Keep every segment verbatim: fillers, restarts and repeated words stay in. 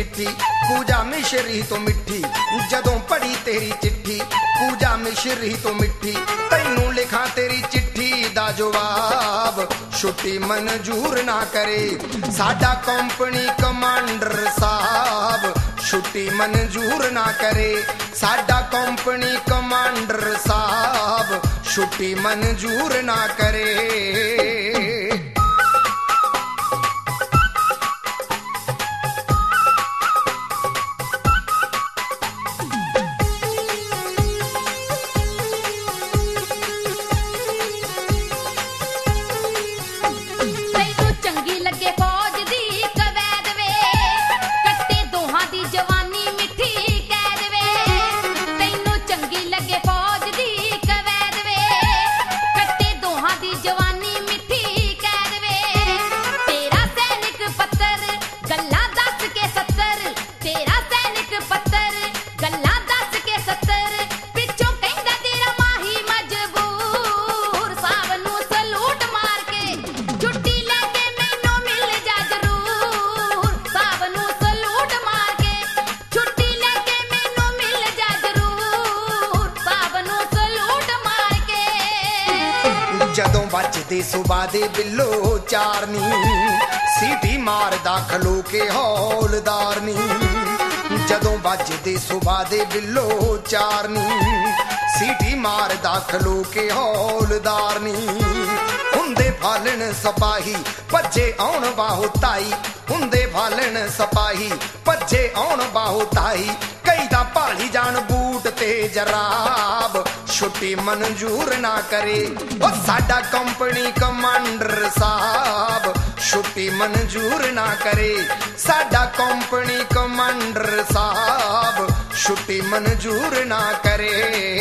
चिट्ठी पूजा मिश्री तो मिठी, जदों पढ़ी तेरी चिट्ठी पूजा मिश्री तो मिठी, तैनू लिखा तेरी चिट्ठी दा जवाब छुट्टी मंजूर ना करे साडा कंपनी कमांडर साहब, छुट्टी मंजूर ना करे साडा कंपनी कमांडर साहब, छुट्टी मंजूर ना करे। जदों बजदे सुबह दे बिल्लो चारनी, सीटी मारदा खलो के हौलदार नी, जदों बजदे सुबह दे बिल्लो चारनी, सीटी मारदा खलो के हौलदार नी, हुंदे फालन सपाही भज्जे आउण बाहो ताई, हुंदे फालन सपाही भज्जे आउण बाहो ताई, कई दा भाली जान बूट ते जराब, छुट्टी मंजूर ना करे ओ साडा कंपनी कमांडर साहब, छुट्टी मंजूर ना करे साडा कंपनी कमांडर साहब, छुट्टी मंजूर ना करे।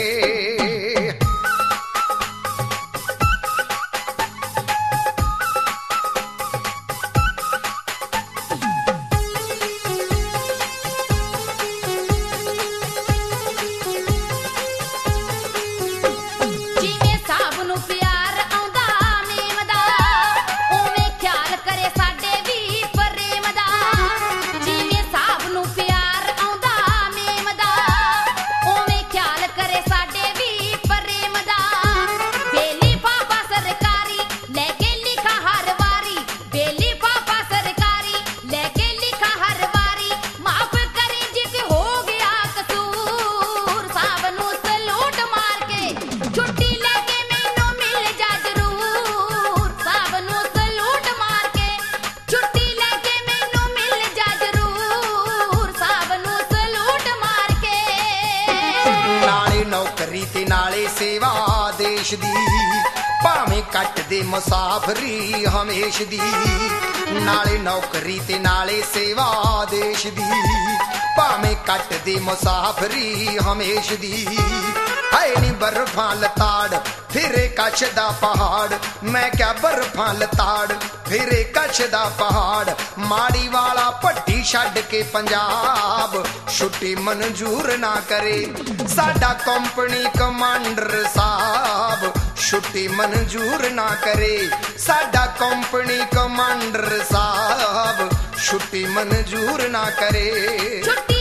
नौकरी ते नाले सेवा देश दी, भावें कट दे मुसाफरी हमेश दी, नाले नौकरी ते नाले सेवा देश दी, भावें कट दे मुसाफरी हमेश दी, है नी बर्फां लताड़ फिरे कच्छ दा पहाड़, मैं क्या बर्फां लताड़ फिरे कच्छ दा पहाड़, माड़ी वाला पट्टी छड्ड के पंजाब, छुट्टी मंजूर ना करे साडा कंपनी कमांडर साहब, छुट्टी मंजूर ना करे साडा कंपनी कमांडर साहब, छुट्टी मंजूर ना करे।